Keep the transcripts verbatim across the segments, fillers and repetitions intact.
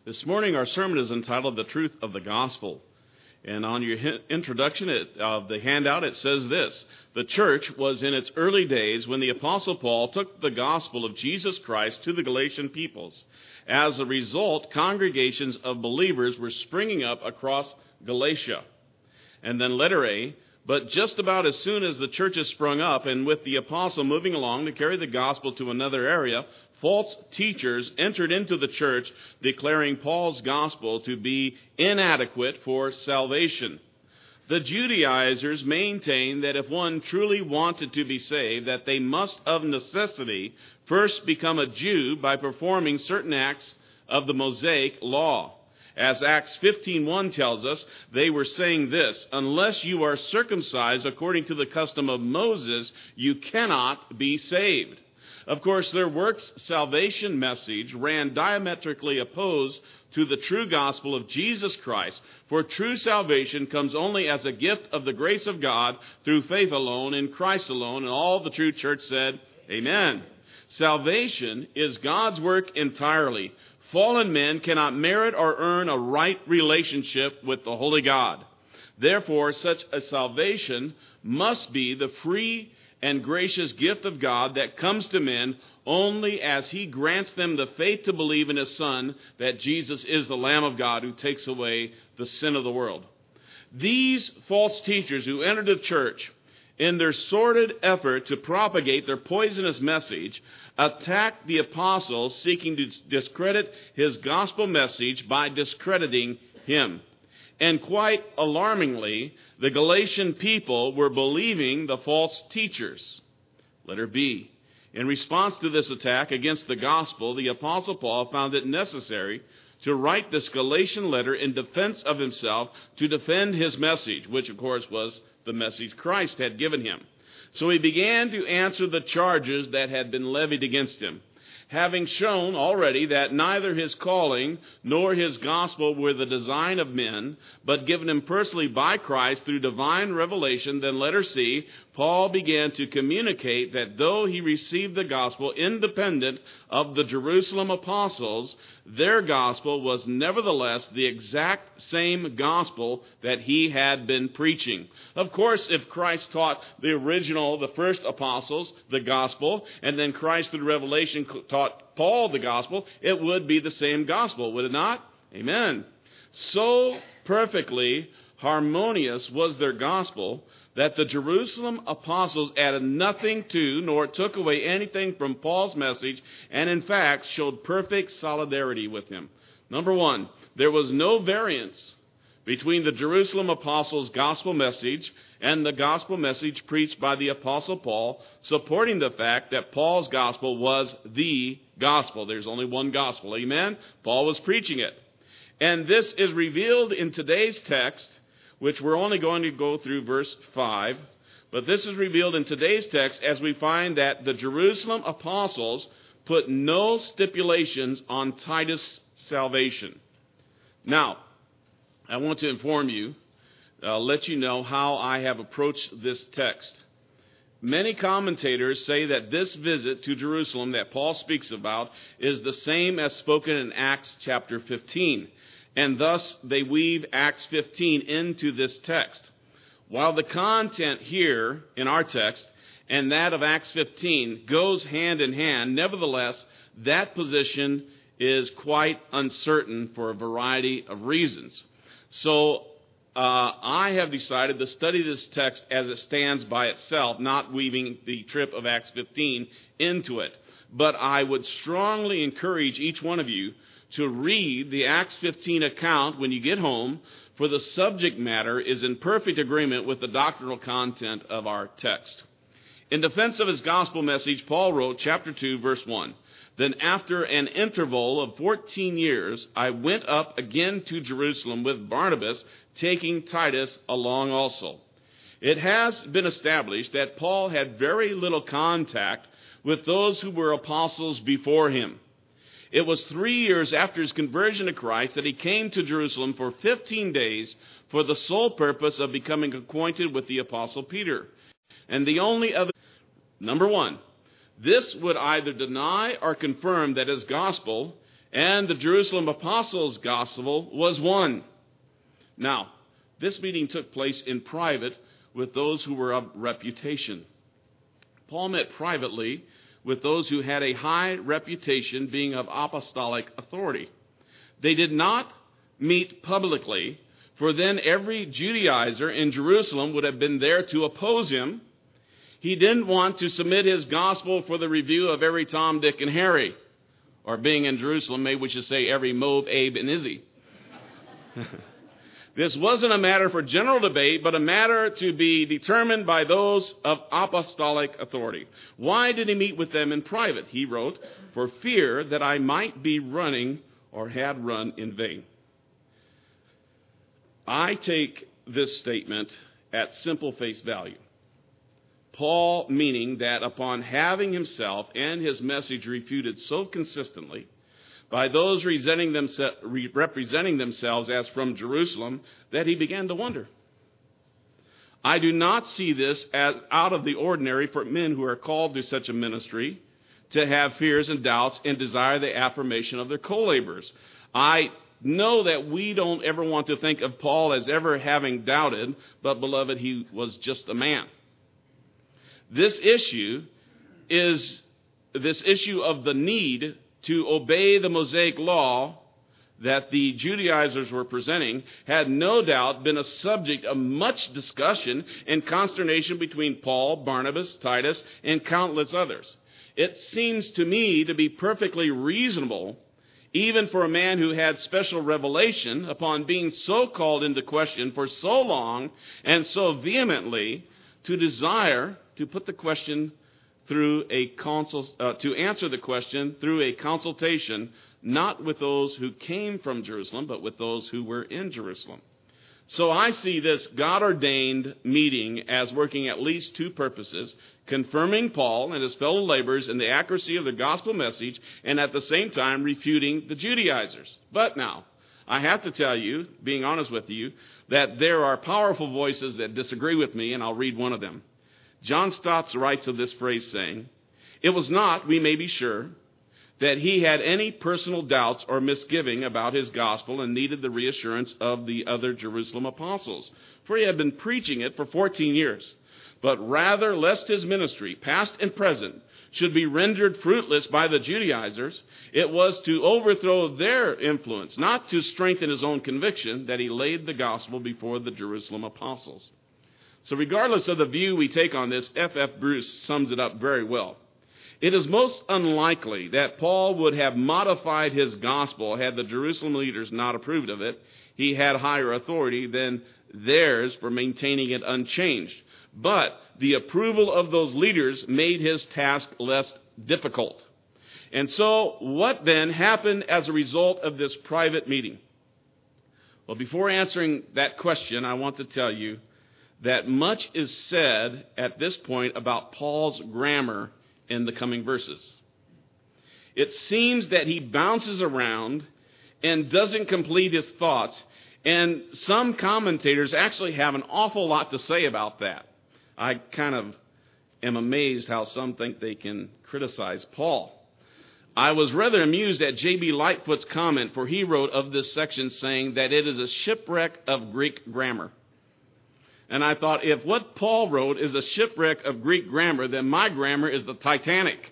This morning our sermon is entitled The Truth of the Gospel. And on your introduction of the handout it says this: the church was in its early days when the Apostle Paul took the gospel of Jesus Christ to the Galatian peoples. As a result, congregations of believers were springing up across Galatia. And then letter A, but just about as soon as the churches sprung up, and with the apostle moving along to carry the gospel to another area, false teachers entered into the church, declaring Paul's gospel to be inadequate for salvation. The Judaizers maintained that if one truly wanted to be saved, that they must of necessity first become a Jew by performing certain acts of the Mosaic law. As Acts fifteen one tells us, they were saying this: unless you are circumcised according to the custom of Moses, you cannot be saved. Of course, their works salvation message ran diametrically opposed to the true gospel of Jesus Christ. For true salvation comes only as a gift of the grace of God through faith alone in Christ alone. And all the true church said, amen. Salvation is God's work entirely. Fallen men cannot merit or earn a right relationship with the Holy God. Therefore, such a salvation must be the free and gracious gift of God that comes to men only as He grants them the faith to believe in His Son, that Jesus is the Lamb of God who takes away the sin of the world. These false teachers who entered the church in their sordid effort to propagate their poisonous message attacked the apostle, seeking to discredit his gospel message by discrediting him. And quite alarmingly, the Galatian people were believing the false teachers. Letter B. In response to this attack against the gospel, the Apostle Paul found it necessary to write this Galatian letter in defense of himself, to defend his message, which of course was the message Christ had given him. So he began to answer the charges that had been levied against him. Having shown already that neither his calling nor his gospel were the design of men, but given him personally by Christ through divine revelation, then letter C, Paul began to communicate that though he received the gospel independent of the Jerusalem apostles, their gospel was nevertheless the exact same gospel that he had been preaching. Of course, if Christ taught the original, the first apostles, the gospel, and then Christ through revelation taught Paul the gospel, it would be the same gospel, would it not? Amen. So perfectly harmonious was their gospel that the Jerusalem apostles added nothing to nor took away anything from Paul's message, and in fact showed perfect solidarity with him. Number one, there was no variance between the Jerusalem apostles' gospel message and the gospel message preached by the apostle Paul, supporting the fact that Paul's gospel was the gospel. There's only one gospel. Amen? Paul was preaching it. And this is revealed in today's text, which we're only going to go through verse five. But this is revealed in today's text as we find that the Jerusalem apostles put no stipulations on Titus' salvation. Now, I want to inform you, uh, let you know how I have approached this text. Many commentators say that this visit to Jerusalem that Paul speaks about is the same as spoken in Acts chapter fifteen. And thus they weave Acts fifteen into this text. While the content here in our text and that of Acts fifteen goes hand in hand, nevertheless, that position is quite uncertain for a variety of reasons. So uh, I have decided to study this text as it stands by itself, not weaving the trip of Acts fifteen into it. But I would strongly encourage each one of you to read the Acts fifteen account when you get home, for the subject matter is in perfect agreement with the doctrinal content of our text. In defense of his gospel message, Paul wrote, chapter two, verse one, "Then after an interval of fourteen years, I went up again to Jerusalem with Barnabas, taking Titus along also." It has been established that Paul had very little contact with those who were apostles before him. It was three years after his conversion to Christ that he came to Jerusalem for fifteen days for the sole purpose of becoming acquainted with the apostle Peter. And the only other, number one, this would either deny or confirm that his gospel and the Jerusalem apostles' gospel was one. Now, this meeting took place in private with those who were of reputation. Paul met privately with those who had a high reputation, being of apostolic authority. They did not meet publicly, for then every Judaizer in Jerusalem would have been there to oppose him. He didn't want to submit his gospel for the review of every Tom, Dick, and Harry. Or being in Jerusalem, maybe we should say every Moab, Abe, and Izzy. This wasn't a matter for general debate, but a matter to be determined by those of apostolic authority. Why did he meet with them in private? He wrote, for fear that I might be running or had run in vain. I take this statement at simple face value. Paul meaning that upon having himself and his message refuted so consistently by those representing themselves as from Jerusalem, that he began to wonder. I do not see this as out of the ordinary for men who are called to such a ministry to have fears and doubts and desire the affirmation of their co-laborers. I know that we don't ever want to think of Paul as ever having doubted, but beloved, he was just a man. This issue is this issue of the need to obey the Mosaic law that the Judaizers were presenting had no doubt been a subject of much discussion and consternation between Paul, Barnabas, Titus, and countless others. It seems to me to be perfectly reasonable, even for a man who had special revelation, upon being so called into question for so long and so vehemently, to desire to put the question through a consul, uh, to answer the question through a consultation, not with those who came from Jerusalem, but with those who were in Jerusalem. So I see this God-ordained meeting as working at least two purposes: confirming Paul and his fellow laborers in the accuracy of the gospel message, and at the same time refuting the Judaizers. But now, I have to tell you, being honest with you, that there are powerful voices that disagree with me, and I'll read one of them. John Stott writes of this phrase saying, "It was not, we may be sure, that he had any personal doubts or misgiving about his gospel and needed the reassurance of the other Jerusalem apostles, for he had been preaching it for fourteen years, but rather lest his ministry, past and present, should be rendered fruitless by the Judaizers, it was to overthrow their influence, not to strengthen his own conviction, that he laid the gospel before the Jerusalem apostles." So regardless of the view we take on this, F F Bruce sums it up very well. It is most unlikely that Paul would have modified his gospel had the Jerusalem leaders not approved of it. He had higher authority than theirs for maintaining it unchanged. But the approval of those leaders made his task less difficult. And so what then happened as a result of this private meeting? Well, before answering that question, I want to tell you that much is said at this point about Paul's grammar in the coming verses. It seems that he bounces around and doesn't complete his thoughts, and some commentators actually have an awful lot to say about that. I kind of am amazed how some think they can criticize Paul. I was rather amused at J B Lightfoot's comment, for he wrote of this section saying that it is a shipwreck of Greek grammar. And I thought, if what Paul wrote is a shipwreck of Greek grammar, then my grammar is the Titanic.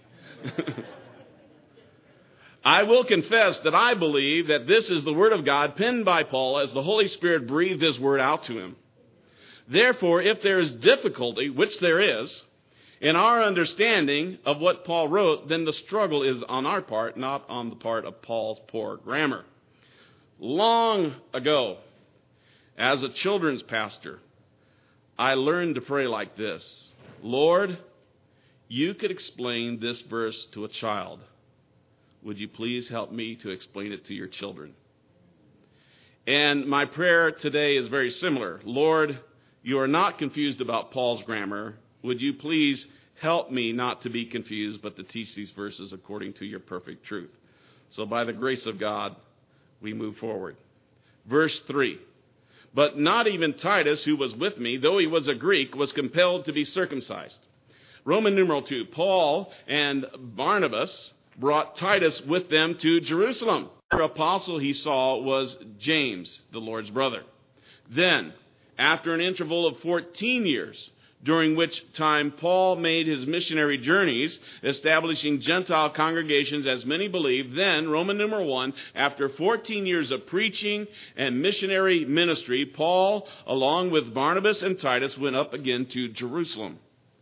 I will confess that I believe that this is the Word of God penned by Paul as the Holy Spirit breathed His Word out to him. Therefore, if there is difficulty, which there is, in our understanding of what Paul wrote, then the struggle is on our part, not on the part of Paul's poor grammar. Long ago, as a children's pastor, I learned to pray like this: Lord, you could explain this verse to a child. Would you please help me to explain it to your children? And my prayer today is very similar. Lord, you are not confused about Paul's grammar. Would you please help me not to be confused, but to teach these verses according to your perfect truth? So by the grace of God, we move forward. Verse three. But not even Titus, who was with me, though he was a Greek, was compelled to be circumcised. Roman numeral two. Paul and Barnabas brought Titus with them to Jerusalem. The apostle he saw was James, the Lord's brother. Then, after an interval of fourteen years, during which time Paul made his missionary journeys, establishing Gentile congregations as many believed, then, Roman numeral one, after fourteen years of preaching and missionary ministry, Paul, along with Barnabas and Titus, went up again to Jerusalem.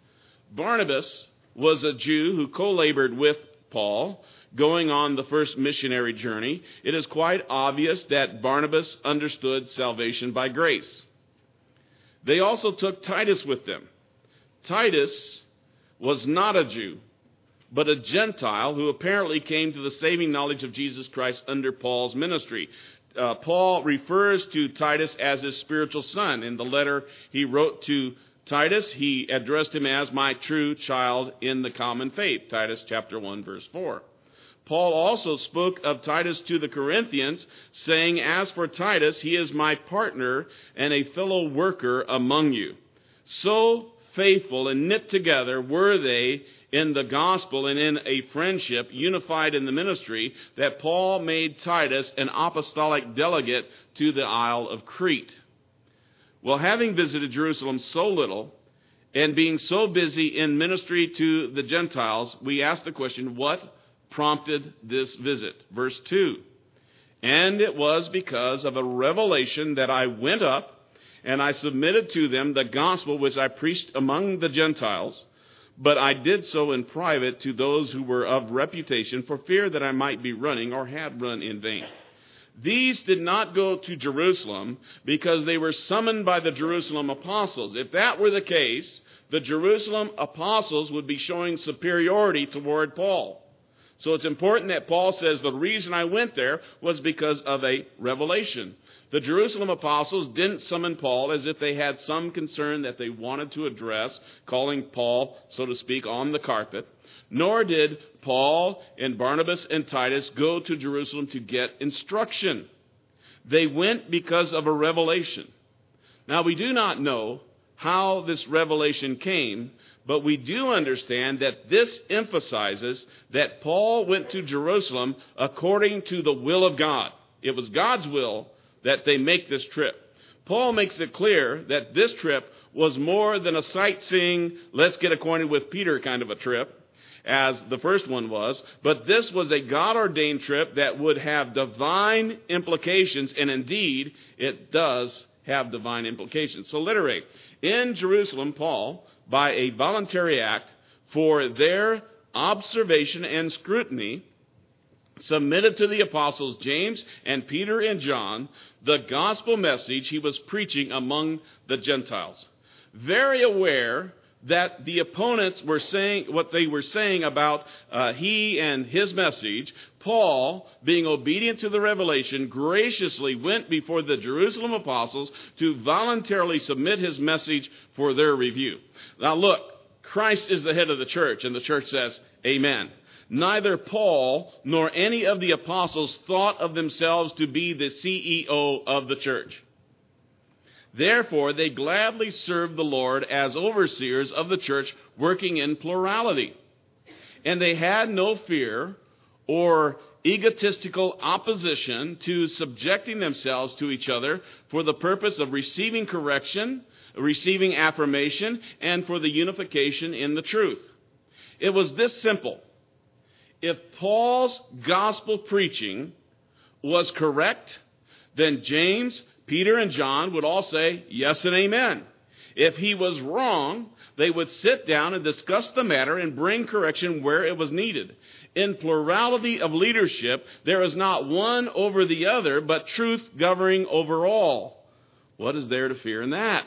Barnabas was a Jew who co-labored with Paul, going on the first missionary journey. It is quite obvious that Barnabas understood salvation by grace. They also took Titus with them. Titus was not a Jew, but a Gentile who apparently came to the saving knowledge of Jesus Christ under Paul's ministry. Uh, Paul refers to Titus as his spiritual son. In the letter he wrote to Titus, he addressed him as my true child in the common faith. Titus chapter one, verse four. Paul also spoke of Titus to the Corinthians, saying, as for Titus, he is my partner and a fellow worker among you. So faithful and knit together were they in the gospel and in a friendship, unified in the ministry, that Paul made Titus an apostolic delegate to the Isle of Crete. Well, having visited Jerusalem so little and being so busy in ministry to the Gentiles, we ask the question, what prompted this visit? Verse two, and it was because of a revelation that I went up and I submitted to them the gospel which I preached among the Gentiles, but I did so in private to those who were of reputation, for fear that I might be running or had run in vain. These did not go to Jerusalem because they were summoned by the Jerusalem apostles. If that were the case, the Jerusalem apostles would be showing superiority toward Paul. So it's important that Paul says the reason I went there was because of a revelation. The Jerusalem apostles didn't summon Paul as if they had some concern that they wanted to address, calling Paul, so to speak, on the carpet. Nor did Paul and Barnabas and Titus go to Jerusalem to get instruction. They went because of a revelation. Now, we do not know how this revelation came, but we do understand that this emphasizes that Paul went to Jerusalem according to the will of God. It was God's will that they make this trip. Paul makes it clear that this trip was more than a sightseeing, let's get acquainted with Peter kind of a trip, as the first one was, but this was a God-ordained trip that would have divine implications, and indeed, it does have divine implications. So literally, in Jerusalem, Paul, by a voluntary act for their observation and scrutiny, submitted to the apostles James and Peter and John the gospel message he was preaching among the Gentiles. Very aware that the opponents were saying what they were saying about uh, he and his message, Paul, being obedient to the revelation, graciously went before the Jerusalem apostles to voluntarily submit his message for their review. Now look, Christ is the head of the church, and the church says, amen. Neither Paul nor any of the apostles thought of themselves to be the C E O of the church. Therefore, they gladly served the Lord as overseers of the church, working in plurality. And they had no fear or egotistical opposition to subjecting themselves to each other for the purpose of receiving correction, receiving affirmation, and for the unification in the truth. It was this simple. If Paul's gospel preaching was correct, then James, Peter, and John would all say yes and amen. If he was wrong, they would sit down and discuss the matter and bring correction where it was needed. In plurality of leadership, there is not one over the other, but truth governing over all. What is there to fear in that?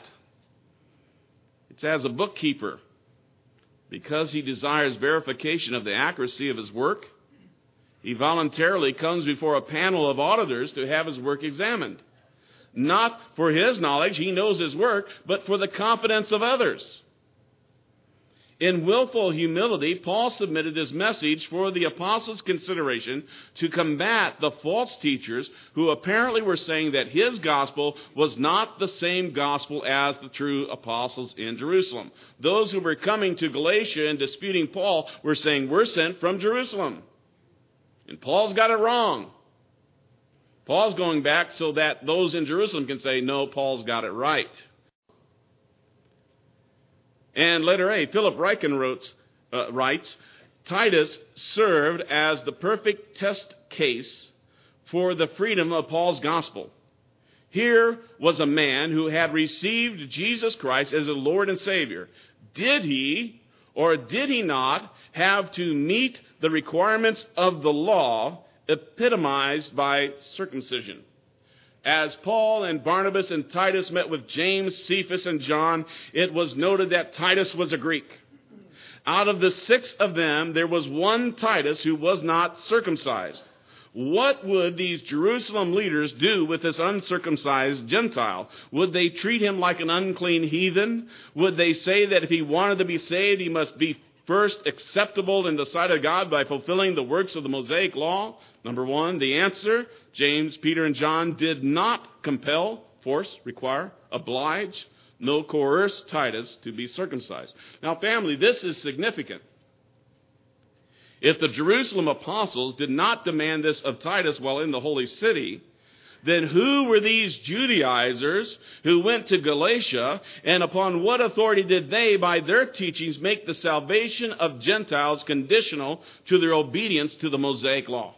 It's as a bookkeeper. Because he desires verification of the accuracy of his work, he voluntarily comes before a panel of auditors to have his work examined. Not for his knowledge, he knows his work, but for the confidence of others. In willful humility, Paul submitted his message for the apostles' consideration to combat the false teachers who apparently were saying that his gospel was not the same gospel as the true apostles in Jerusalem. Those who were coming to Galatia and disputing Paul were saying, we're sent from Jerusalem. And Paul's got it wrong. Paul's going back so that those in Jerusalem can say, no, Paul's got it right. And letter A, Philip Ryken wrote, uh, writes, Titus served as the perfect test case for the freedom of Paul's gospel. Here was a man who had received Jesus Christ as a Lord and Savior. Did he or did he not have to meet the requirements of the law epitomized by circumcision? As Paul and Barnabas and Titus met with James, Cephas, and John, it was noted that Titus was a Greek. Out of the six of them, there was one Titus who was not circumcised. What would these Jerusalem leaders do with this uncircumcised Gentile? Would they treat him like an unclean heathen? Would they say that if he wanted to be saved, he must be first acceptable in the sight of God by fulfilling the works of the Mosaic law? Number one, the answer, James, Peter, and John did not compel, force, require, oblige, no coerce Titus to be circumcised. Now, family, this is significant. If the Jerusalem apostles did not demand this of Titus while in the holy city, then who were these Judaizers who went to Galatia, and upon what authority did they, by their teachings, make the salvation of Gentiles conditional to their obedience to the Mosaic law?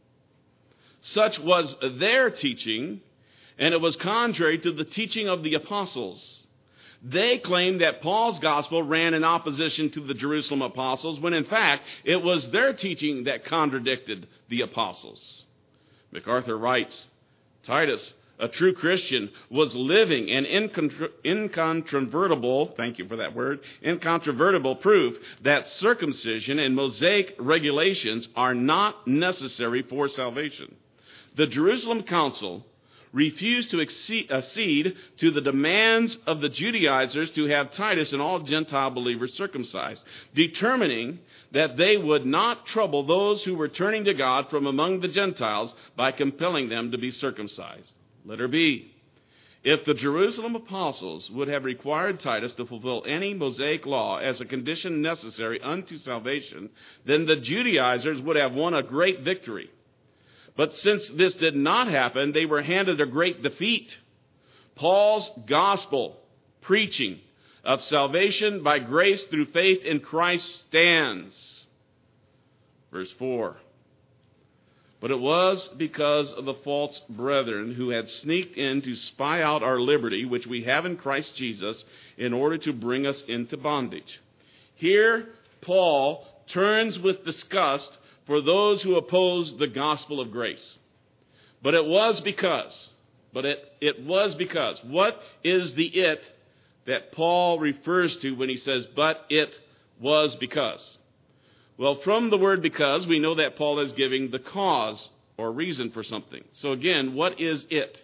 Such was their teaching, and it was contrary to the teaching of the apostles. They claimed that Paul's gospel ran in opposition to the Jerusalem apostles, when in fact it was their teaching that contradicted the apostles. MacArthur writes, Titus, a true Christian, was living an incontro- incontrovertible, thank you for that word, incontrovertible proof that circumcision and Mosaic regulations are not necessary for salvation. The Jerusalem council refused to accede to the demands of the Judaizers to have Titus and all Gentile believers circumcised, determining that they would not trouble those who were turning to God from among the Gentiles by compelling them to be circumcised. Letter B. If the Jerusalem apostles would have required Titus to fulfill any Mosaic law as a condition necessary unto salvation, then the Judaizers would have won a great victory. But since this did not happen, they were handed a great defeat. Paul's gospel preaching of salvation by grace through faith in Christ stands. Verse four. But it was because of the false brethren who had sneaked in to spy out our liberty, which we have in Christ Jesus, in order to bring us into bondage. Here, Paul turns with disgust for those who oppose the gospel of grace. But it was because, but it, it was because, what is the it that Paul refers to when he says, but it was because? Well, from the word because, we know that Paul is giving the cause or reason for something. So again, what is it?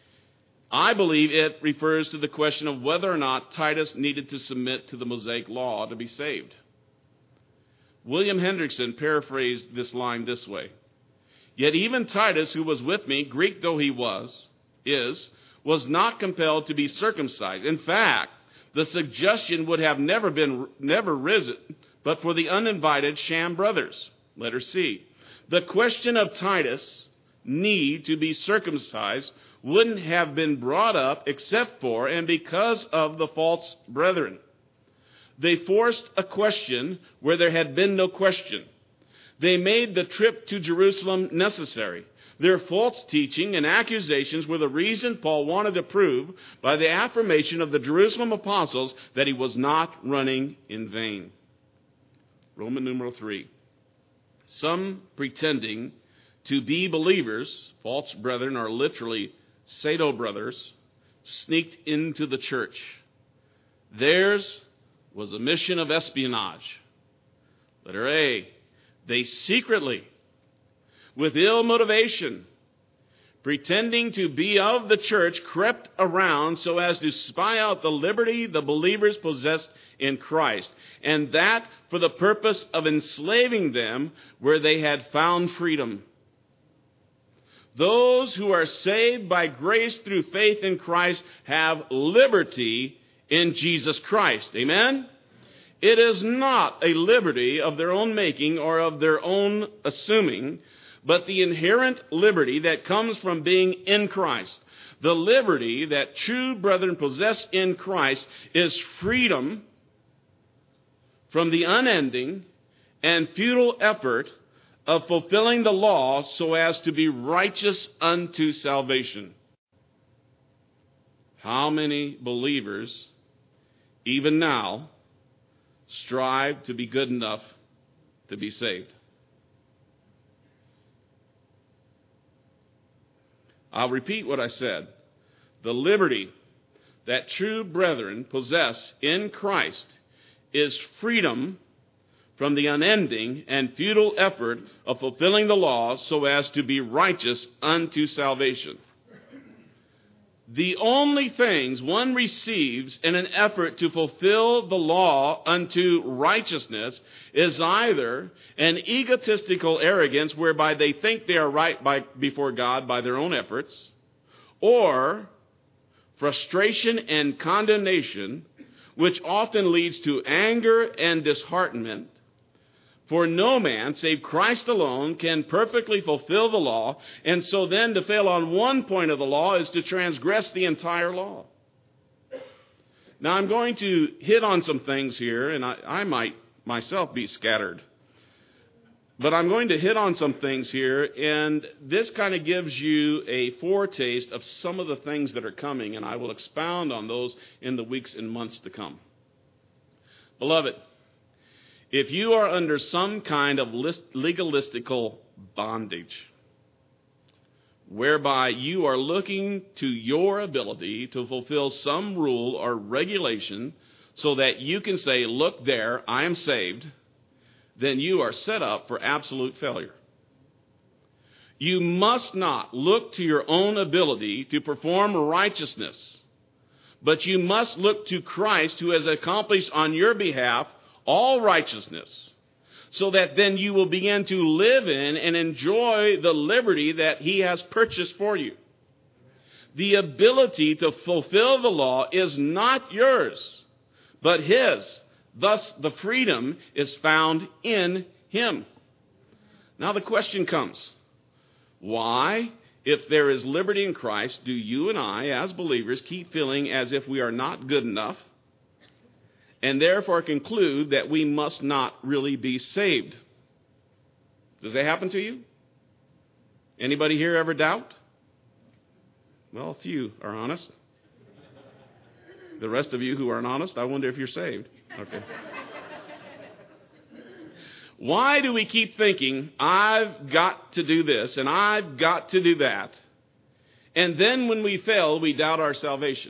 I believe it refers to the question of whether or not Titus needed to submit to the Mosaic law to be saved. William Hendrickson paraphrased this line this way. Yet even Titus, who was with me, Greek though he was, is, was not compelled to be circumcised. In fact, the suggestion would have never been, never risen, but for the uninvited sham brothers. Letter C. The question of Titus' need to be circumcised wouldn't have been brought up except for and because of the false brethren. They forced a question where there had been no question. They made the trip to Jerusalem necessary. Their false teaching and accusations were the reason Paul wanted to prove by the affirmation of the Jerusalem apostles that he was not running in vain. Roman numeral three. Some pretending to be believers, false brethren are literally pseudo brothers, sneaked into the church. Theirs was a mission of espionage. Letter A, they secretly, with ill motivation, pretending to be of the church, crept around so as to spy out the liberty the believers possessed in Christ, and that for the purpose of enslaving them where they had found freedom. Those who are saved by grace through faith in Christ have liberty in Jesus Christ. Amen? It is not a liberty of their own making or of their own assuming, but the inherent liberty that comes from being in Christ. The liberty that true brethren possess in Christ is freedom from the unending and futile effort of fulfilling the law so as to be righteous unto salvation. How many believers, even now, strive to be good enough to be saved? I'll repeat what I said. The liberty that true brethren possess in Christ is freedom from the unending and futile effort of fulfilling the law so as to be righteous unto salvation. The only things one receives in an effort to fulfill the law unto righteousness is either an egotistical arrogance whereby they think they are right by, before God by their own efforts, or frustration and condemnation, which often leads to anger and disheartenment. For no man, save Christ alone, can perfectly fulfill the law, and so then to fail on one point of the law is to transgress the entire law. Now I'm going to hit on some things here, and I, I might myself be scattered. But I'm going to hit on some things here, and this kind of gives you a foretaste of some of the things that are coming, and I will expound on those in the weeks and months to come. Beloved, if you are under some kind of legalistical bondage, whereby you are looking to your ability to fulfill some rule or regulation so that you can say, look there, I am saved, then you are set up for absolute failure. You must not look to your own ability to perform righteousness, but you must look to Christ who has accomplished on your behalf all righteousness, so that then you will begin to live in and enjoy the liberty that he has purchased for you. The ability to fulfill the law is not yours, but his. Thus, the freedom is found in him. Now the question comes, why, if there is liberty in Christ, do you and I, as believers, keep feeling as if we are not good enough, and therefore conclude that we must not really be saved? Does that happen to you? Anybody here ever doubt? Well, a few are honest. The rest of you who aren't honest, I wonder if you're saved. Okay. Why do we keep thinking, I've got to do this and I've got to do that? And then when we fail, we doubt our salvation.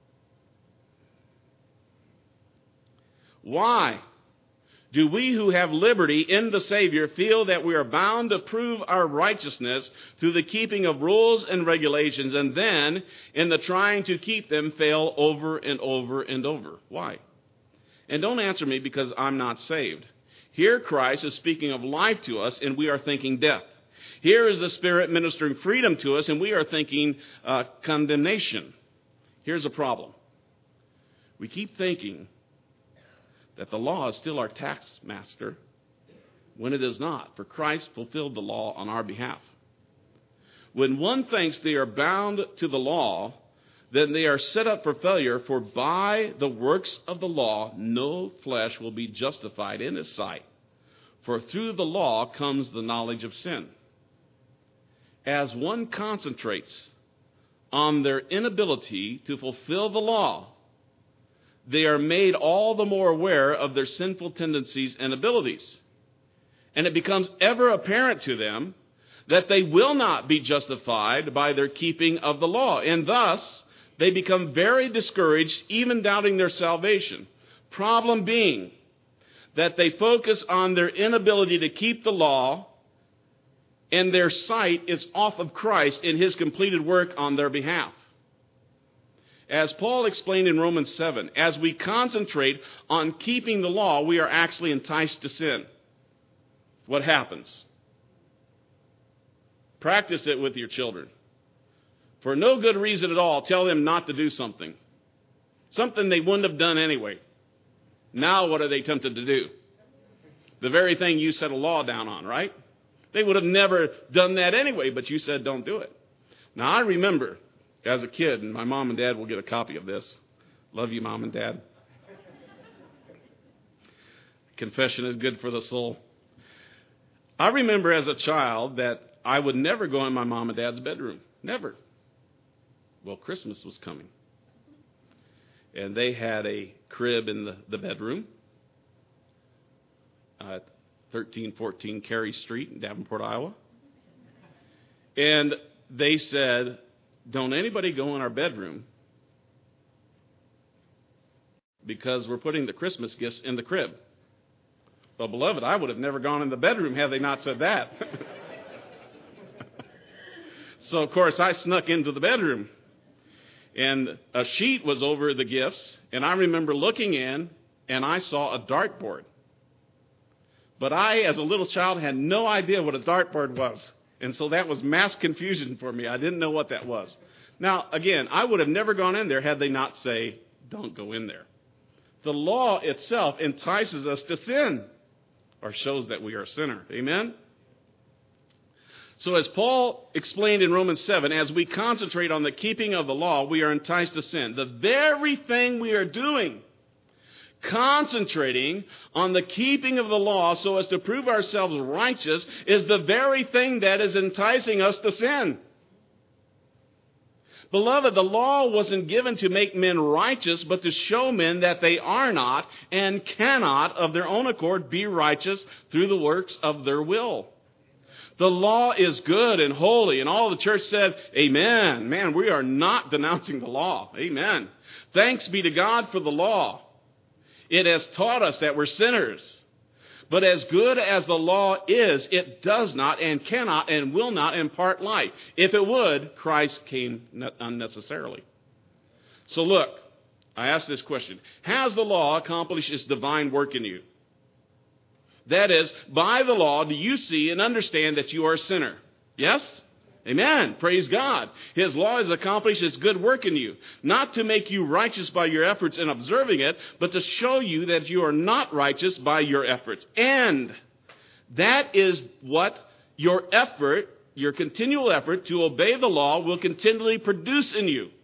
Why do we who have liberty in the Savior feel that we are bound to prove our righteousness through the keeping of rules and regulations, and then in the trying to keep them fail over and over and over? Why? And don't answer me because I'm not saved. Here Christ is speaking of life to us, and we are thinking death. Here is the Spirit ministering freedom to us, and we are thinking uh, condemnation. Here's a problem. We keep thinking that the law is still our taskmaster when it is not, for Christ fulfilled the law on our behalf. When one thinks they are bound to the law, then they are set up for failure, for by the works of the law no flesh will be justified in his sight, for through the law comes the knowledge of sin. As one concentrates on their inability to fulfill the law, they are made all the more aware of their sinful tendencies and abilities. And it becomes ever apparent to them that they will not be justified by their keeping of the law. And thus, they become very discouraged, even doubting their salvation. Problem being that they focus on their inability to keep the law, and their sight is off of Christ in his completed work on their behalf. As Paul explained in Romans seven, as we concentrate on keeping the law, we are actually enticed to sin. What happens? Practice it with your children. For no good reason at all, tell them not to do something. Something they wouldn't have done anyway. Now what are they tempted to do? The very thing you set a law down on, right? They would have never done that anyway, but you said don't do it. Now, I remember as a kid, and my mom and dad will get a copy of this. Love you, Mom and Dad. Confession is good for the soul. I remember as a child that I would never go in my mom and dad's bedroom. Never. Well, Christmas was coming. And they had a crib in the, the bedroom at thirteen fourteen Cary Street in Davenport, Iowa. And they said, don't anybody go in our bedroom because we're putting the Christmas gifts in the crib. Well, beloved, I would have never gone in the bedroom had they not said that. So, of course, I snuck into the bedroom. And a sheet was over the gifts. And I remember looking in, and I saw a dartboard. But I, as a little child, had no idea what a dartboard was. And so that was mass confusion for me. I didn't know what that was. Now, again, I would have never gone in there had they not say, don't go in there. The law itself entices us to sin, or shows that we are a sinner. Amen? So as Paul explained in Romans seven, as we concentrate on the keeping of the law, we are enticed to sin. The very thing we are doing, concentrating on the keeping of the law so as to prove ourselves righteous, is the very thing that is enticing us to sin. Beloved, the law wasn't given to make men righteous, but to show men that they are not and cannot of their own accord be righteous through the works of their will. The law is good and holy, and all the church said, amen. Man, we are not denouncing the law. Amen. Thanks be to God for the law. It has taught us that we're sinners. But as good as the law is, it does not and cannot and will not impart life. If it would, Christ came unnecessarily. So look, I ask this question. Has the law accomplished its divine work in you? That is, by the law, do you see and understand that you are a sinner? Yes? Amen. Praise God. His law has accomplished its good work in you. Not to make you righteous by your efforts in observing it, but to show you that you are not righteous by your efforts. And that is what your effort, your continual effort to obey the law will continually produce in you.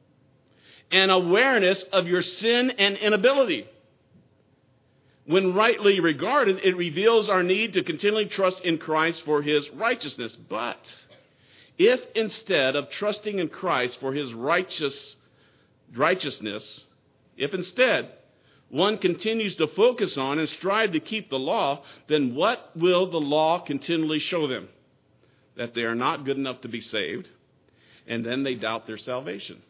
An awareness of your sin and inability. When rightly regarded, it reveals our need to continually trust in Christ for his righteousness. But if instead of trusting in Christ for his righteous righteousness, if instead one continues to focus on and strive to keep the law, then what will the law continually show them? That they are not good enough to be saved, and then they doubt their salvation.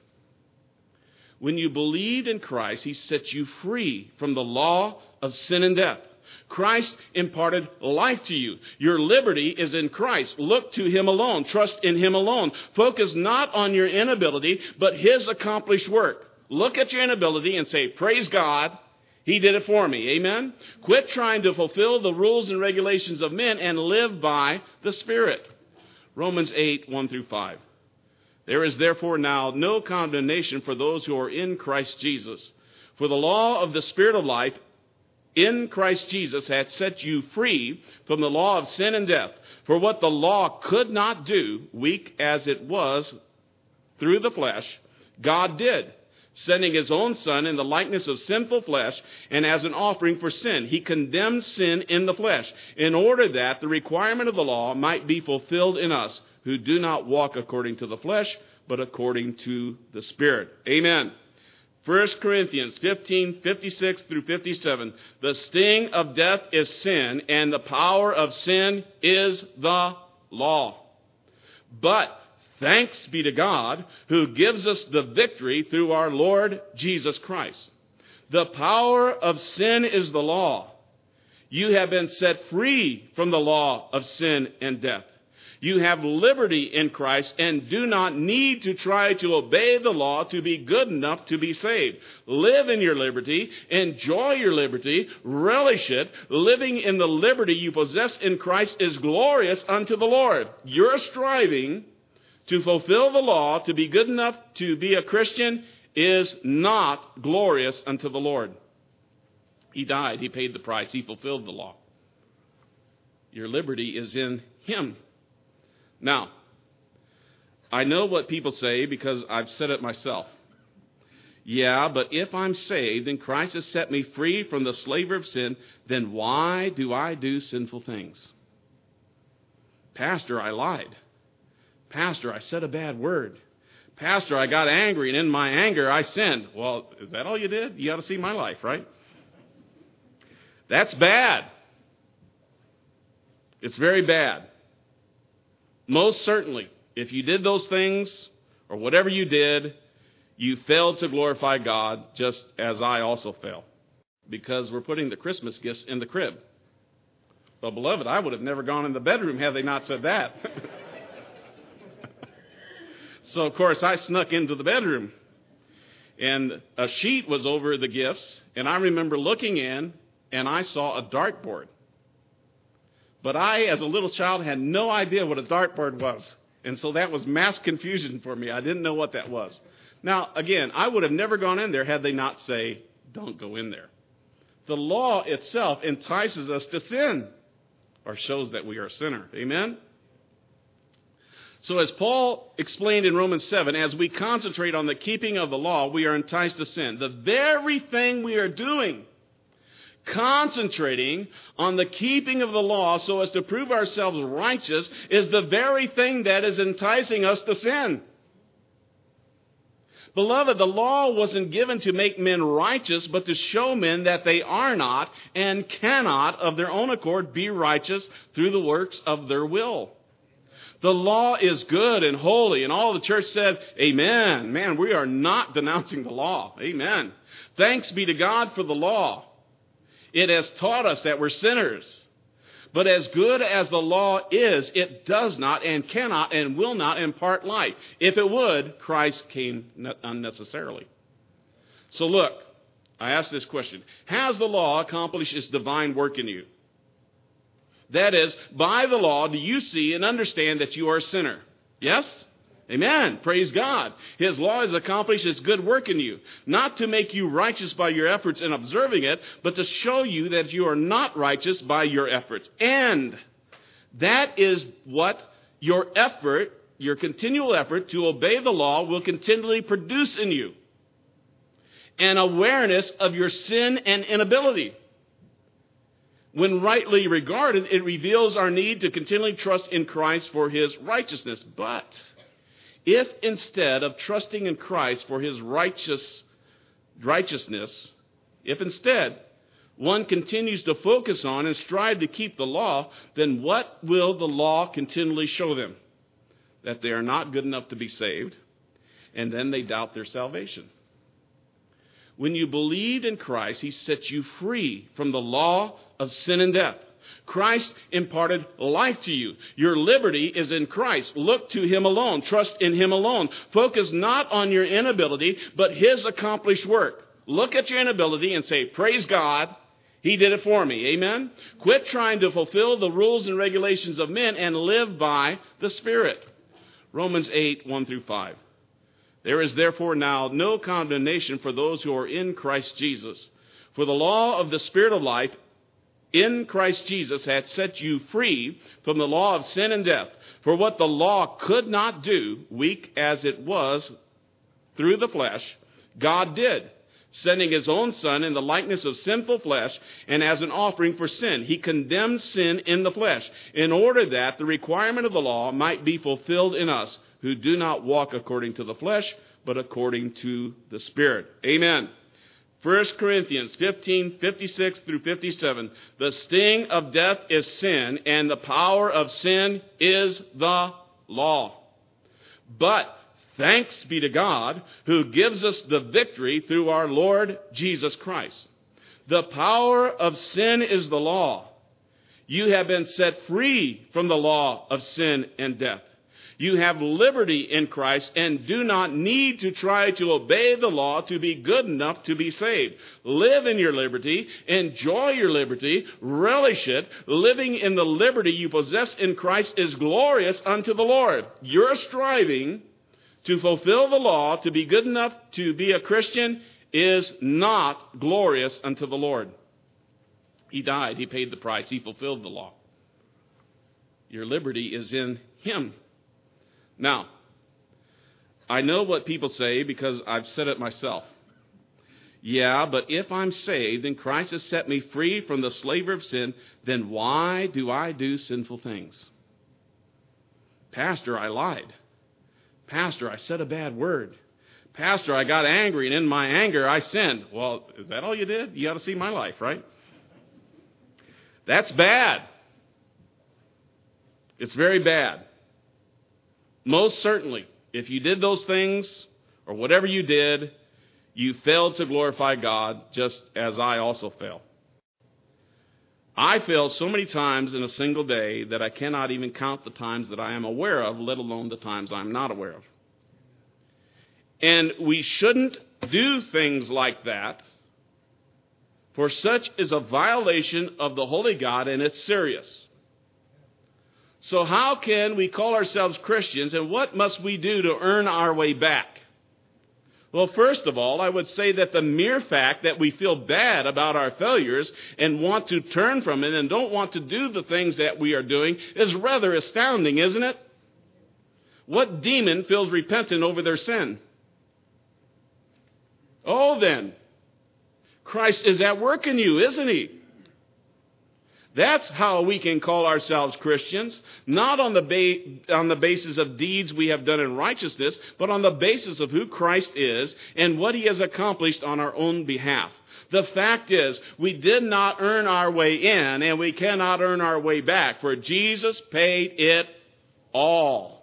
When you believed in Christ, he set you free from the law of sin and death. Christ imparted life to you. Your liberty is in Christ. Look to him alone. Trust in him alone. Focus not on your inability, but his accomplished work. Look at your inability and say, praise God, he did it for me. Amen? Quit trying to fulfill the rules and regulations of men and live by the Spirit. Romans eight, one through five. There is therefore now no condemnation for those who are in Christ Jesus. For the law of the Spirit of life in Christ Jesus hath set you free from the law of sin and death. For what the law could not do, weak as it was through the flesh, God did, sending his own Son in the likeness of sinful flesh, and as an offering for sin. He condemned sin in the flesh, in order that the requirement of the law might be fulfilled in us, who do not walk according to the flesh, but according to the Spirit. Amen. First Corinthians fifteen, fifty-six through fifty-seven. The sting of death is sin, and the power of sin is the law. But thanks be to God, who gives us the victory through our Lord Jesus Christ. The power of sin is the law. You have been set free from the law of sin and death. You have liberty in Christ and do not need to try to obey the law to be good enough to be saved. Live in your liberty, enjoy your liberty, relish it. Living in the liberty you possess in Christ is glorious unto the Lord. Your striving to fulfill the law, to be good enough to be a Christian, is not glorious unto the Lord. He died. He paid the price. He fulfilled the law. Your liberty is in him. Now, I know what people say because I've said it myself. Yeah, but if I'm saved and Christ has set me free from the slavery of sin, then why do I do sinful things? Pastor, I lied. Pastor, I said a bad word. Pastor, I got angry, and in my anger I sinned. Well, is that all you did? You ought to see my life, right? That's bad. It's very bad. Most certainly, if you did those things, or whatever you did, you failed to glorify God, just as I also fail. Because we're putting the Christmas gifts in the crib. Well, beloved, I would have never gone in the bedroom had they not said that. So, of course, I snuck into the bedroom. And a sheet was over the gifts. And I remember looking in, and I saw a dartboard. But I, as a little child, had no idea what a dartboard was. And so that was mass confusion for me. I didn't know what that was. Now, again, I would have never gone in there had they not say, don't go in there. The law itself entices us to sin, or shows that we are a sinner. Amen? So as Paul explained in Romans seven, as we concentrate on the keeping of the law, we are enticed to sin. The very thing we are doing, concentrating on the keeping of the law so as to prove ourselves righteous, is the very thing that is enticing us to sin. Beloved, the law wasn't given to make men righteous, but to show men that they are not and cannot of their own accord be righteous through the works of their will. The law is good and holy, and all the church said, amen. Man, we are not denouncing the law. Amen. Thanks be to God for the law. It has taught us that we're sinners. But as good as the law is, it does not and cannot and will not impart life. If it would, Christ came unnecessarily. So look, I ask this question. Has the law accomplished its divine work in you? That is, by the law, do you see and understand that you are a sinner? Yes? Amen. Praise God. His law has accomplished its good work in you, not to make you righteous by your efforts in observing it, but to show you that you are not righteous by your efforts. And that is what your effort, your continual effort to obey the law will continually produce in you. An awareness of your sin and inability. When rightly regarded, it reveals our need to continually trust in Christ for his righteousness. But if instead of trusting in Christ for his righteous righteousness, if instead one continues to focus on and strive to keep the law, then what will the law continually show them? That they are not good enough to be saved, and then they doubt their salvation. When you believed in Christ, he set you free from the law of sin and death. Christ imparted life to you. Your liberty is in Christ. Look to him alone. Trust in him alone. Focus not on your inability, but his accomplished work. Look at your inability and say, praise God, he did it for me. Amen? Quit trying to fulfill the rules and regulations of men and live by the Spirit. Romans eight, one through five. There is therefore now no condemnation for those who are in Christ Jesus. For the law of the Spirit of life in Christ Jesus hath set you free from the law of sin and death. For what the law could not do, weak as it was through the flesh, God did, sending his own Son in the likeness of sinful flesh, and as an offering for sin. He condemned sin in the flesh, in order that the requirement of the law might be fulfilled in us, who do not walk according to the flesh, but according to the Spirit. Amen. First Corinthians fifteen, fifty-six through fifty-seven. The sting of death is sin, and the power of sin is the law. But thanks be to God, who gives us the victory through our Lord Jesus Christ. The power of sin is the law. You have been set free from the law of sin and death. You have liberty in Christ and do not need to try to obey the law to be good enough to be saved. Live in your liberty, enjoy your liberty, relish it. Living in the liberty you possess in Christ is glorious unto the Lord. Your striving to fulfill the law to be good enough to be a Christian is not glorious unto the Lord. He died. He paid the price. He fulfilled the law. Your liberty is in Him. Now, I know what people say because I've said it myself. Yeah, but if I'm saved and Christ has set me free from the slavery of sin, then why do I do sinful things? Pastor, I lied. Pastor, I said a bad word. Pastor, I got angry, and in my anger I sinned. Well, is that all you did? You ought to see my life, right? That's bad. It's very bad. Most certainly, if you did those things, or whatever you did, you failed to glorify God, just as I also fail. I fail so many times in a single day that I cannot even count the times that I am aware of, let alone the times I'm not aware of. And we shouldn't do things like that, for such is a violation of the Holy God, and it's serious. So how can we call ourselves Christians, and what must we do to earn our way back? Well, first of all, I would say that the mere fact that we feel bad about our failures and want to turn from it and don't want to do the things that we are doing is rather astounding, isn't it? What demon feels repentant over their sin? Oh, then, Christ is at work in you, isn't He? That's how we can call ourselves Christians, not on the ba- on the basis of deeds we have done in righteousness, but on the basis of who Christ is and what He has accomplished on our own behalf. The fact is, we did not earn our way in, and we cannot earn our way back, for Jesus paid it all.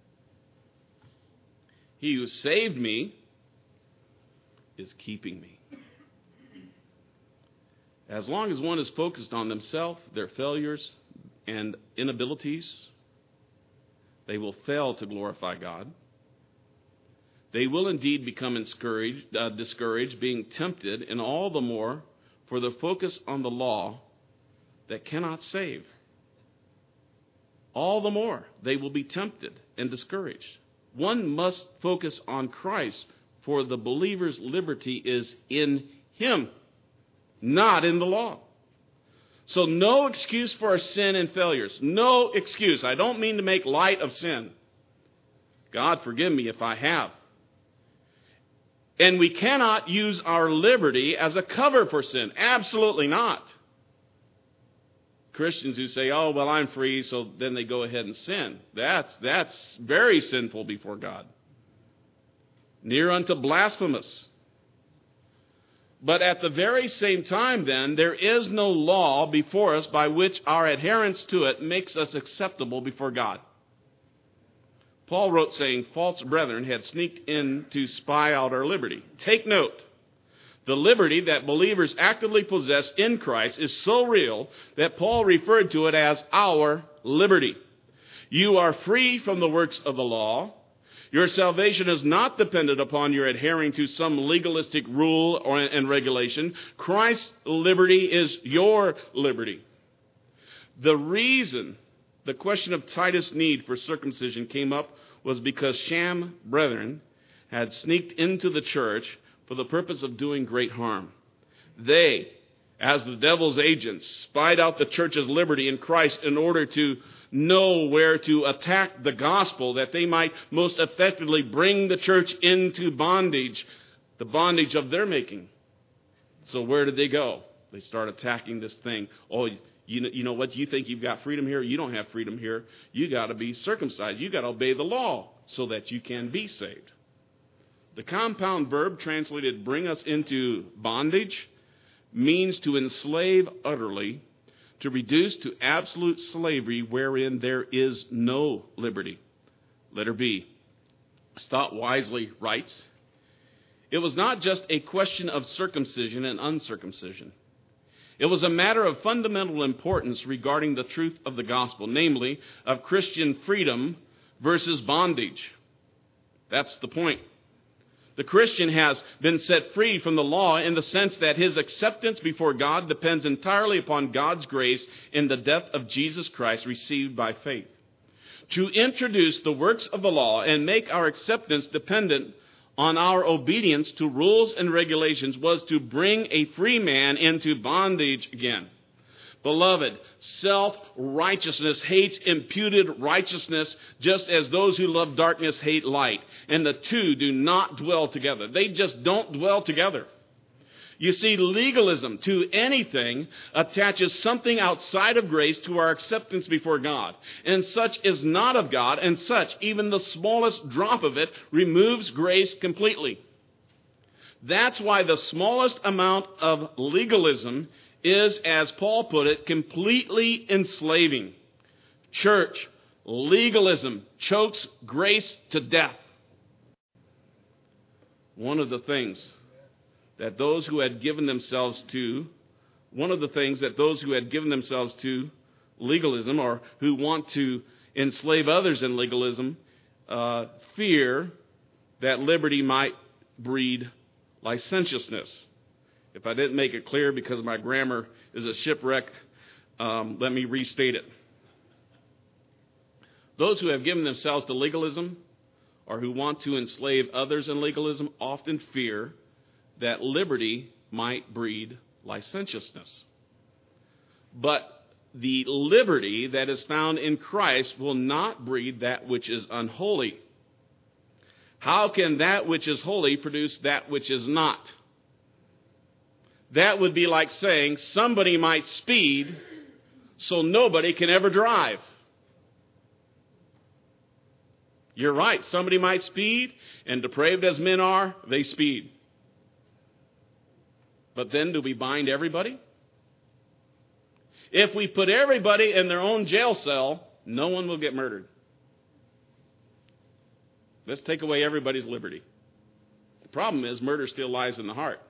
He who saved me is keeping me. As long as one is focused on themselves, their failures and inabilities, they will fail to glorify God. They will indeed become discouraged, uh, discouraged, being tempted, and all the more for the focus on the law that cannot save. All the more they will be tempted and discouraged. One must focus on Christ, for the believer's liberty is in Him, not in the law. So no excuse for our sin and failures. No excuse. I don't mean to make light of sin. God forgive me if I have. And we cannot use our liberty as a cover for sin. Absolutely not. Christians who say, oh, well, I'm free, so then they go ahead and sin. That's, that's very sinful before God. Near unto blasphemous. But at the very same time, then, there is no law before us by which our adherence to it makes us acceptable before God. Paul wrote saying, false brethren had sneaked in to spy out our liberty. Take note, the liberty that believers actively possess in Christ is so real that Paul referred to it as our liberty. You are free from the works of the law. Your salvation is not dependent upon your adhering to some legalistic rule or, and regulation. Christ's liberty is your liberty. The reason the question of Titus' need for circumcision came up was because sham brethren had sneaked into the church for the purpose of doing great harm. They, as the devil's agents, spied out the church's liberty in Christ in order to know where to attack the gospel, that they might most effectively bring the church into bondage, the bondage of their making. So where did they go? They start attacking this thing. Oh, you know, you know what? You think you've got freedom here? You don't have freedom here. You got to be circumcised. You got to obey the law so that you can be saved. The compound verb translated bring us into bondage means to enslave utterly, to reduce to absolute slavery wherein there is no liberty. Letter B. Stott Wisely writes, it was not just a question of circumcision and uncircumcision. It was a matter of fundamental importance regarding the truth of the gospel, namely of Christian freedom versus bondage. That's the point. The Christian has been set free from the law in the sense that his acceptance before God depends entirely upon God's grace in the death of Jesus Christ received by faith. To introduce the works of the law and make our acceptance dependent on our obedience to rules and regulations was to bring a free man into bondage again. Beloved, self-righteousness hates imputed righteousness, just as those who love darkness hate light. And the two do not dwell together. They just don't dwell together. You see, legalism to anything attaches something outside of grace to our acceptance before God. And such is not of God, and such, even the smallest drop of it, removes grace completely. That's why the smallest amount of legalism is, as Paul put it, completely enslaving. Church, legalism chokes grace to death. One of the things that those who had given themselves to, one of the things that those who had given themselves to legalism, or who want to enslave others in legalism, uh, fear that liberty might breed licentiousness. If I didn't make it clear because my grammar is a shipwreck, um, let me restate it. Those who have given themselves to legalism, or who want to enslave others in legalism, often fear that liberty might breed licentiousness. But the liberty that is found in Christ will not breed that which is unholy. How can that which is holy produce that which is not? That would be like saying somebody might speed so nobody can ever drive. You're right. Somebody might speed, and depraved as men are, they speed. But then do we bind everybody? If we put everybody in their own jail cell, no one will get murdered. Let's take away everybody's liberty. The problem is murder still lies in the heart.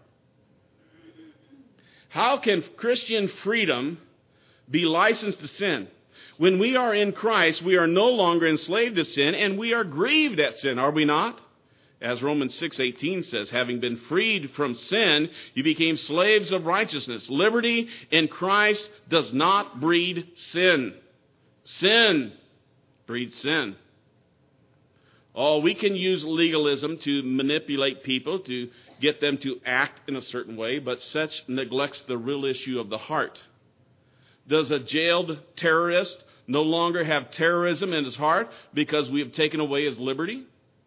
How can Christian freedom be licensed to sin? When we are in Christ, we are no longer enslaved to sin, and we are grieved at sin, are we not? As Romans six eighteen says, having been freed from sin, you became slaves of righteousness. Liberty in Christ does not breed sin. Sin breeds sin. Oh, we can use legalism to manipulate people, to get them to act in a certain way, but such neglects the real issue of the heart. Does a jailed terrorist no longer have terrorism in his heart because we have taken away his liberty?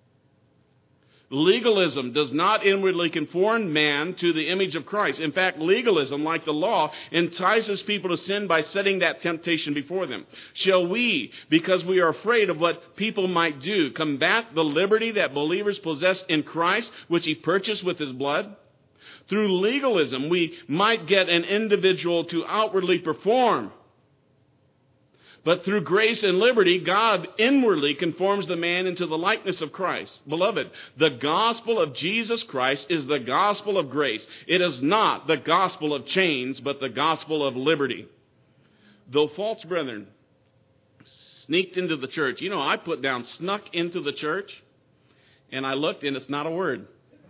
Legalism does not inwardly conform man to the image of Christ. In fact, legalism, like the law, entices people to sin by setting that temptation before them. Shall we, because we are afraid of what people might do, combat the liberty that believers possess in Christ, which he purchased with his blood? Through legalism, we might get an individual to outwardly perform. But through grace and liberty, God inwardly conforms the man into the likeness of Christ. Beloved, the gospel of Jesus Christ is the gospel of grace. It is not the gospel of chains, but the gospel of liberty. Though false brethren sneaked into the church. You know, I put down snuck into the church, and I looked, and it's not a word.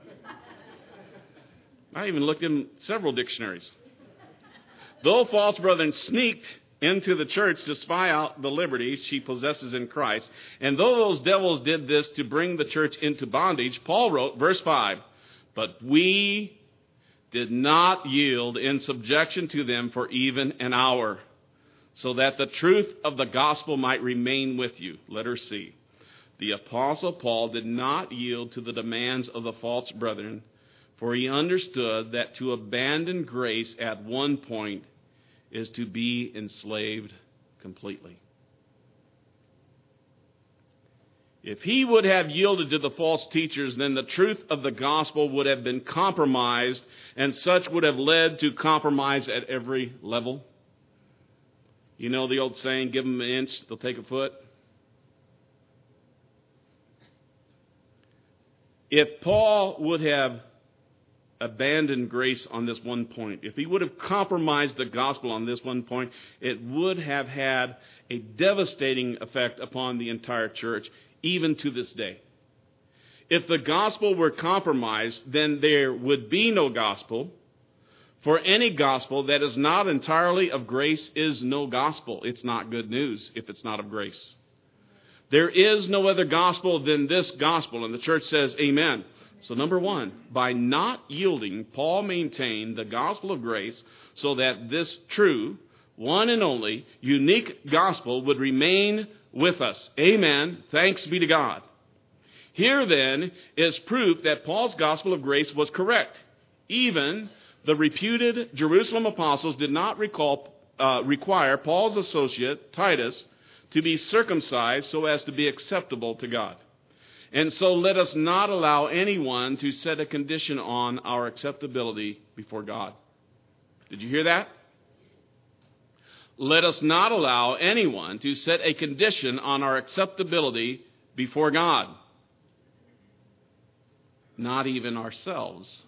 I even looked in several dictionaries. Though false brethren sneaked into the church to spy out the liberty she possesses in Christ. And though those devils did this to bring the church into bondage, Paul wrote, verse five, but we did not yield in subjection to them for even an hour, so that the truth of the gospel might remain with you. Letter C. The apostle Paul did not yield to the demands of the false brethren, for he understood that to abandon grace at one point is to be enslaved completely. If he would have yielded to the false teachers, then the truth of the gospel would have been compromised, and such would have led to compromise at every level. You know the old saying, give them an inch, they'll take a foot. If Paul would have abandoned grace on this one point, if he would have compromised the gospel on this one point, it would have had a devastating effect upon the entire church, even to this day. If the gospel were compromised, then there would be no gospel. For any gospel that is not entirely of grace is no gospel. It's not good news if it's not of grace. There is no other gospel than this gospel, and the church says amen. So number one, by not yielding, Paul maintained the gospel of grace so that this true one and only, unique gospel would remain with us. Amen. Thanks be to God. Here then is proof that Paul's gospel of grace was correct. Even the reputed Jerusalem apostles did not recall, uh, require Paul's associate, Titus, to be circumcised so as to be acceptable to God. And so let us not allow anyone to set a condition on our acceptability before God. Did you hear that? Let us not allow anyone to set a condition on our acceptability before God. Not even ourselves.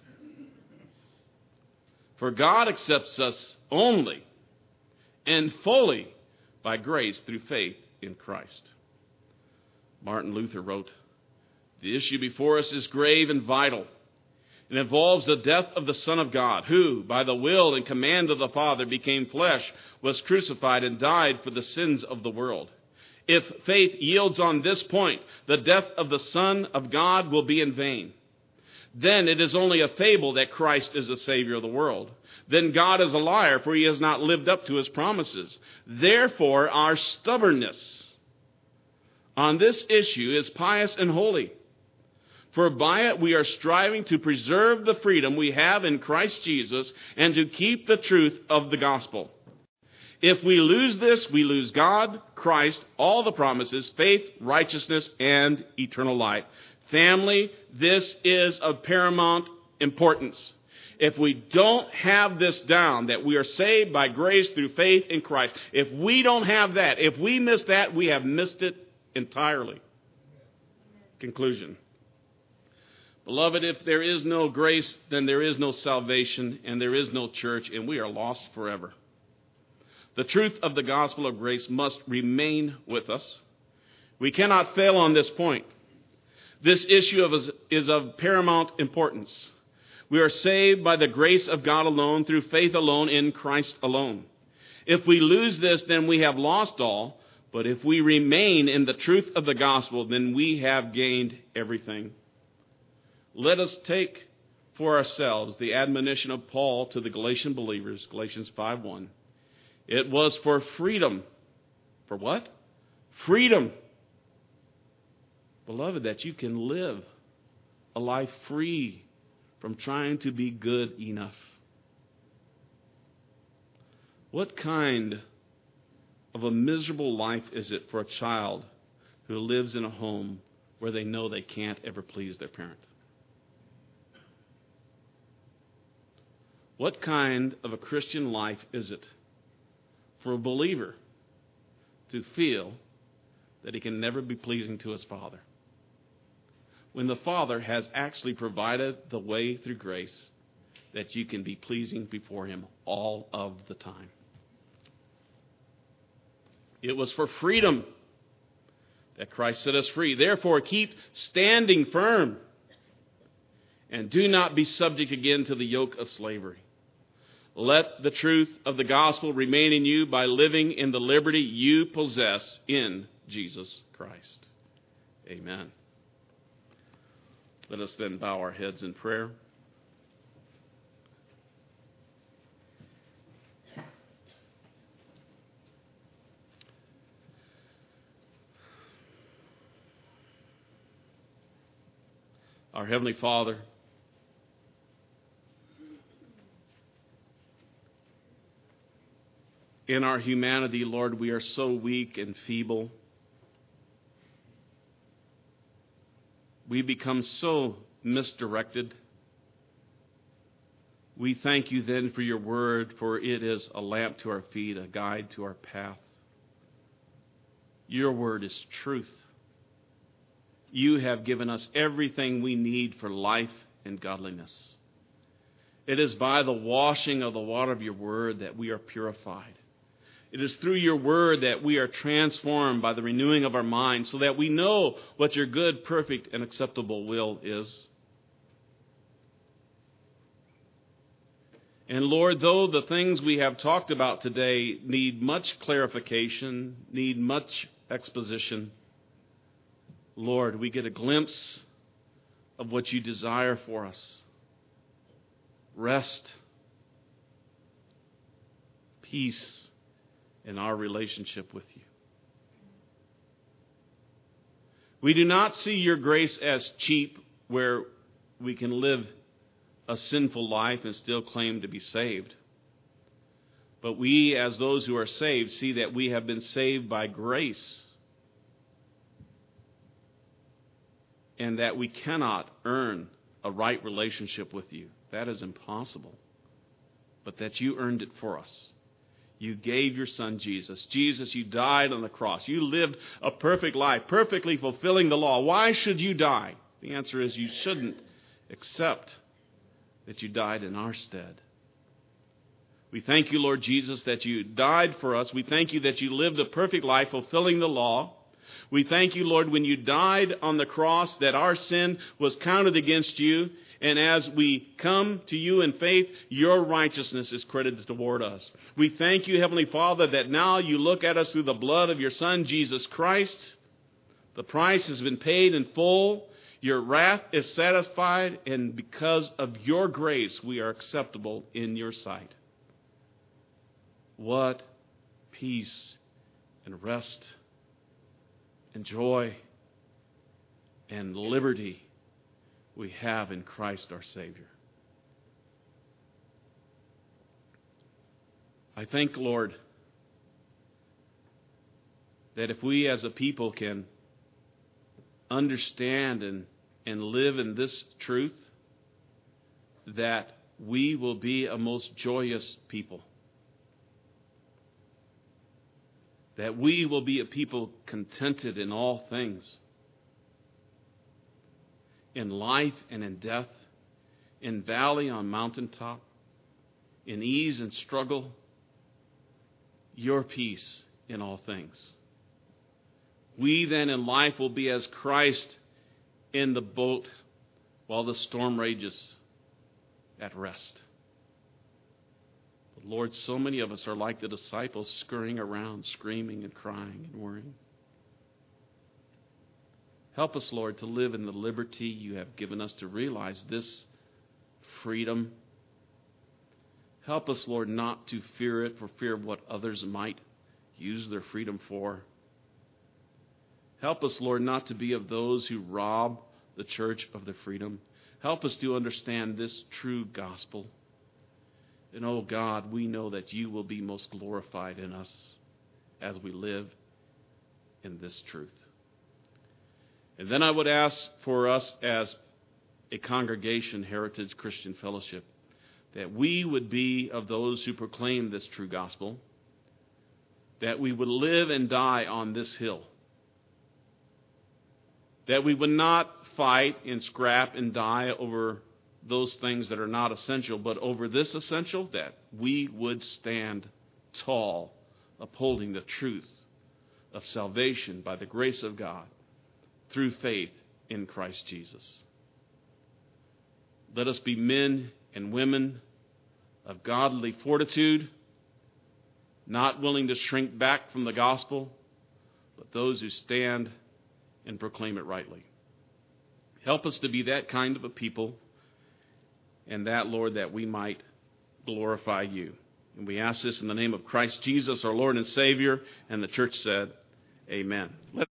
For God accepts us only and fully by grace through faith in Christ. Martin Luther wrote, "The issue before us is grave and vital. It involves the death of the Son of God, who, by the will and command of the Father, became flesh, was crucified, and died for the sins of the world. If faith yields on this point, the death of the Son of God will be in vain. Then it is only a fable that Christ is the Savior of the world. Then God is a liar, for he has not lived up to his promises. Therefore, our stubbornness on this issue is pious and holy. For by it we are striving to preserve the freedom we have in Christ Jesus and to keep the truth of the gospel. If we lose this, we lose God, Christ, all the promises, faith, righteousness, and eternal life." Family, this is of paramount importance. If we don't have this down, that we are saved by grace through faith in Christ, if we don't have that, if we miss that, we have missed it entirely. Conclusion. Beloved, if there is no grace, then there is no salvation, and there is no church, and we are lost forever. The truth of the gospel of grace must remain with us. We cannot fail on this point. This issue of is of paramount importance. We are saved by the grace of God alone, through faith alone, in Christ alone. If we lose this, then we have lost all. But if we remain in the truth of the gospel, then we have gained everything. Let us take for ourselves the admonition of Paul to the Galatian believers, Galatians five one. It was for freedom. For what? Freedom. Beloved, that you can live a life free from trying to be good enough. What kind of a miserable life is it for a child who lives in a home where they know they can't ever please their parent? What kind of a Christian life is it for a believer to feel that he can never be pleasing to his Father, when the Father has actually provided the way through grace that you can be pleasing before him all of the time? It was for freedom that Christ set us free. Therefore, keep standing firm and do not be subject again to the yoke of slavery. Let the truth of the gospel remain in you by living in the liberty you possess in Jesus Christ. Amen. Let us then bow our heads in prayer. Our Heavenly Father, in our humanity, Lord, we are so weak and feeble. We become so misdirected. We thank you then for your word, for it is a lamp to our feet, a guide to our path. Your word is truth. You have given us everything we need for life and godliness. It is by the washing of the water of your word that we are purified. It is through your word that we are transformed by the renewing of our minds, so that we know what your good, perfect, and acceptable will is. And Lord, though the things we have talked about today need much clarification, need much exposition, Lord, we get a glimpse of what you desire for us. Rest, peace, in our relationship with you. We do not see your grace as cheap, where we can live a sinful life and still claim to be saved. But we, as those who are saved, see that we have been saved by grace, and that we cannot earn a right relationship with you. That is impossible. But that you earned it for us. You gave your Son, Jesus. Jesus, you died on the cross. You lived a perfect life, perfectly fulfilling the law. Why should you die? The answer is you shouldn't, except that you died in our stead. We thank you, Lord Jesus, that you died for us. We thank you that you lived a perfect life, fulfilling the law. We thank you, Lord, when you died on the cross, that our sin was counted against you. And as we come to you in faith, your righteousness is credited toward us. We thank you, Heavenly Father, that now you look at us through the blood of your Son, Jesus Christ. The price has been paid in full. Your wrath is satisfied. And because of your grace, we are acceptable in your sight. What peace and rest and joy and liberty we have in Christ our Savior. I thank, Lord, that if we as a people can understand and, and live in this truth, that we will be a most joyous people. That we will be a people contented in all things. In life and in death, in valley on mountaintop, in ease and struggle, your peace in all things. We then in life will be as Christ in the boat while the storm rages, at rest. But Lord, so many of us are like the disciples, scurrying around, screaming and crying and worrying. Help us, Lord, to live in the liberty you have given us, to realize this freedom. Help us, Lord, not to fear it for fear of what others might use their freedom for. Help us, Lord, not to be of those who rob the church of their freedom. Help us to understand this true gospel. And, oh God, we know that you will be most glorified in us as we live in this truth. And then I would ask for us as a congregation, Heritage Christian Fellowship, that we would be of those who proclaim this true gospel, that we would live and die on this hill, that we would not fight and scrap and die over those things that are not essential, but over this essential, that we would stand tall, upholding the truth of salvation by the grace of God, through faith in Christ Jesus. Let us be men and women of godly fortitude, not willing to shrink back from the gospel, but those who stand and proclaim it rightly. Help us to be that kind of a people, and that, Lord, that we might glorify you. And we ask this in the name of Christ Jesus, our Lord and Savior, and the church said, amen. Let